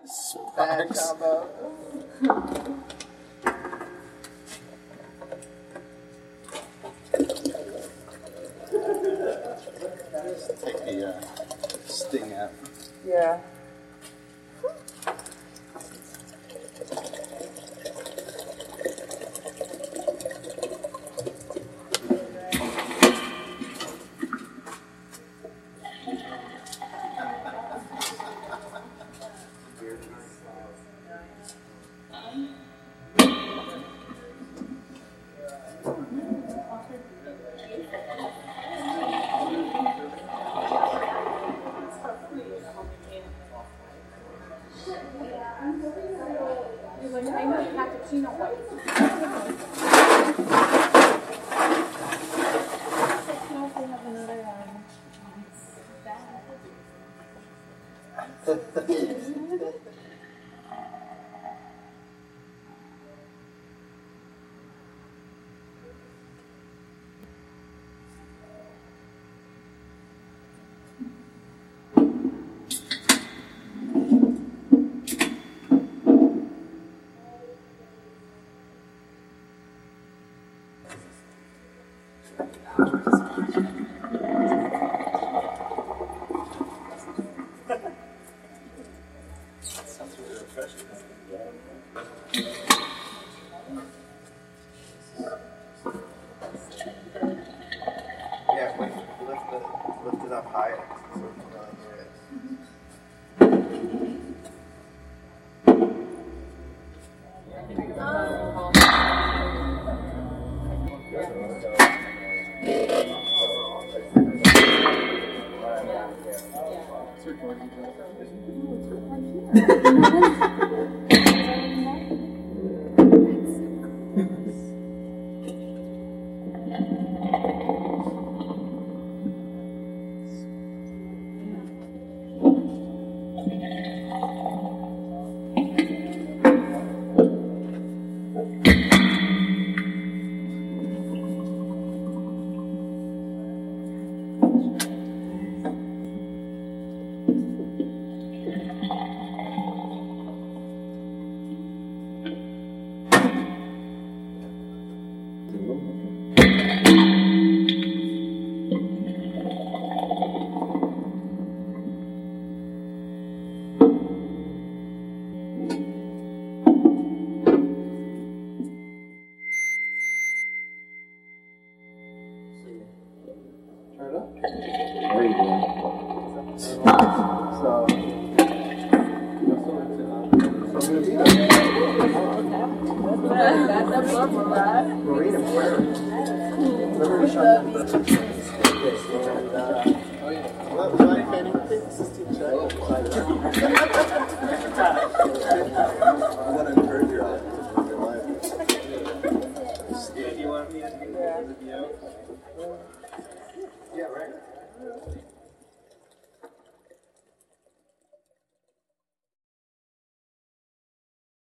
Bad combo. Take the sting out. Yeah. I know cappuccino white. Sounds really refreshing. Yeah, lift it up higher. So you can really hear it. Turn it up. There you go. So, Marina, where? Remember to shut down.